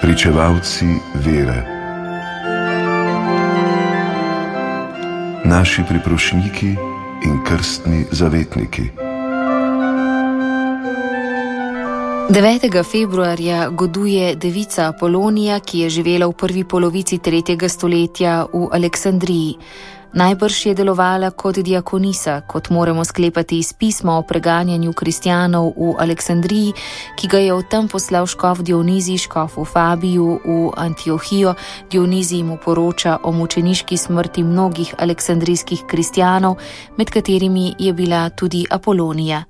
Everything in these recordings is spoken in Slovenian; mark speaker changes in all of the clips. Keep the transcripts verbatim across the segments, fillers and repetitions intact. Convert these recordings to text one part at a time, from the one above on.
Speaker 1: pričevalci vere, naši priprošniki in krstni zavetniki.
Speaker 2: devetega februarja goduje devica Apolonija, ki je živela v prvi polovici tretjega stoletja v Aleksandriji. Najbrž je delovala kot diakonisa, kot moramo sklepati iz pisma o preganjanju kristjanov v Aleksandriji, ki ga je od tam poslal škof Dionizij škofu Fabiju v Antiohijo. Dionizij mu poroča o mučeniški smrti mnogih aleksandrijskih kristjanov, med katerimi je bila tudi Apolonija.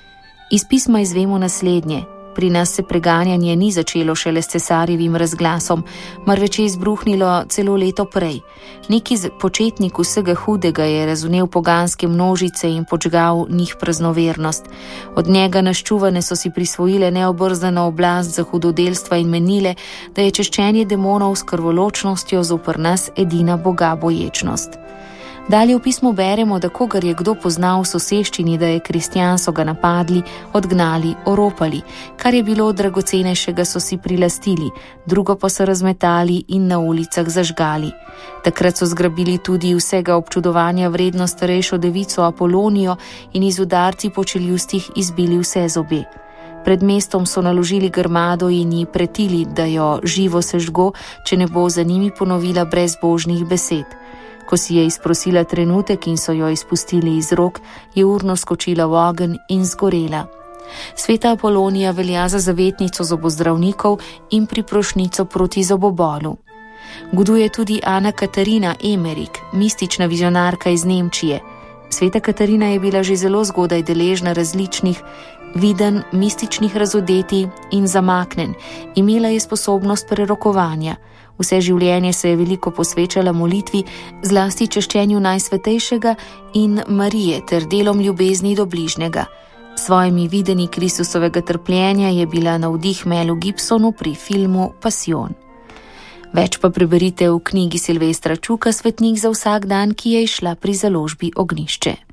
Speaker 2: Iz pisma izvemo naslednje. Pri nas se preganjanje ni začelo šele s cesarjevim razglasom, marveč je izbruhnilo celo leto prej. Neki početnik vsega hudega je razvnel poganske množice in podžgal njih praznovernost. Od njega naščuvane so si prisvojile neobrzdano oblast za hudodelstva in menile, da je češčenje demonov s krvoločnostjo zoper nas edina bogaboječnost. Dalje v pismu beremo, da kogar je kdo poznal v soseščini, da je kristjan, so ga napadli, odgnali, oropali, kar je bilo dragocenejšega, so si prilastili, drugo pa so razmetali in na ulicah zažgali. Takrat so zgrabili tudi vsega občudovanja vredno starejšo devico Apolonijo in iz udarci po čeljustih izbili vse zobe. Pred mestom so naložili grmado in ji pretili, da jo živo sežgo, če ne bo za njimi ponovila brezbožnih besed. Ko si je izprosila trenutek in so jo izpustili iz rok, je urno skočila v ogenj in zgorela. Sveta Apolonija velja za zavetnico zobozdravnikov in priprošnico proti zobobolu. Goduje tudi Ana Katarina Emerik, mistična vizionarka iz Nemčije. Sveta Katarina je bila že zelo zgodaj deležna različnih videnj, mističnih razodetij in zamaknen. Imela je sposobnost prerokovanja. Vse življenje se je veliko posvečala molitvi, zlasti češčenju Najsvetejšega in Marije ter delom ljubezni do bližnjega. S svojimi videnji Kristusovega trpljenja je bila navdih Melu Gibsonu pri filmu Pasijon. Več pa preberite v knjigi Silvestra Čuka Svetnik za vsak dan, ki je izšla pri založbi Ognjišče.